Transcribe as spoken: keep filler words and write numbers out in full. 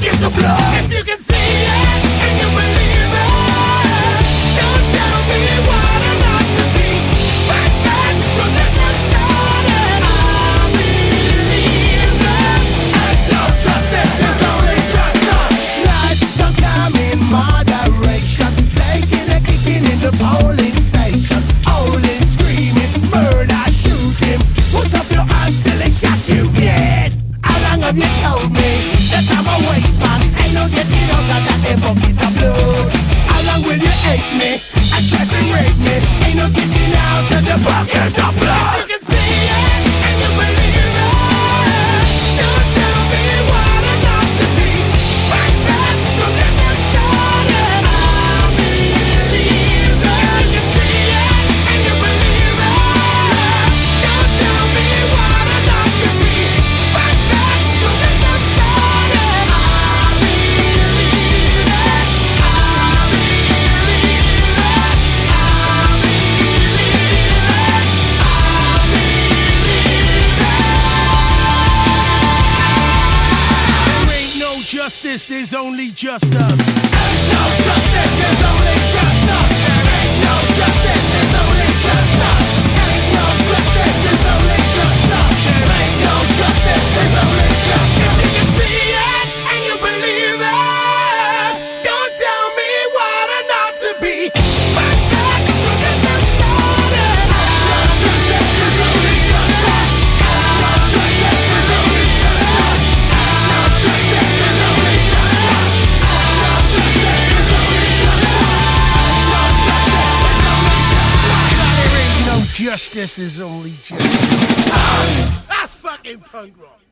buckets of blood. If you can see it and you believe it, don't tell me what I'm not to be. Fight back from the first started. I believe it. Ain't no justice, there's only justice. Life don't come in moderation. Taking a kicking in the polling station. Howling, screaming, murder, shooting. Put up your hands till they shot you dead. How long have you told me that I'm a waste man? Ain't no getting out of that a bucket of blood. How long will you hate me and try to rape me? Ain't no getting out of the bucket of blood. You can see it and you believe it. Don't tell me what I'm not to be. Fight back from the first started. I believe it. You can see it and you believe it. Don't tell me what I'm not to be. Fight back from the first started. I believe it. I believe it. I believe it. There ain't no justice, there's only just us. Ain't no justice, there's only just us. Ain't no justice, there's only just us. Ain't no justice, there's only just us. Ain't no justice, there's only just us. If you can see it and you believe it, don't tell me what I'm not to be. Fight back from the first started. Ain't no justice, there's only just us. Ain't no justice, there's only just us. Ain't no justice, there's only just us. Ain't no justice, there's only just us. Ain't no justice, there's only just us. There ain't no justice, there's only just us. That's fucking punk rock.